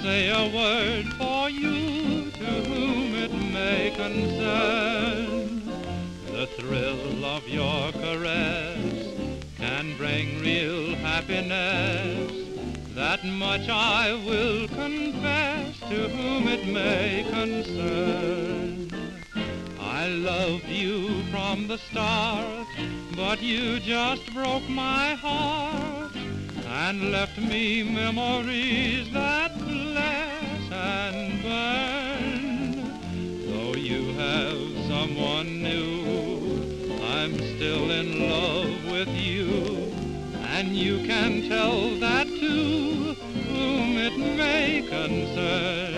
say a word for you to whom it may concern. The thrill of your caress can bring real happiness. That much I will confess to whom it may concern. I loved you from the start, but you just broke my heart and left me memories that bless and burn. Though you have someone new, I'm still in love with you, and you can tell that to whom it may concern.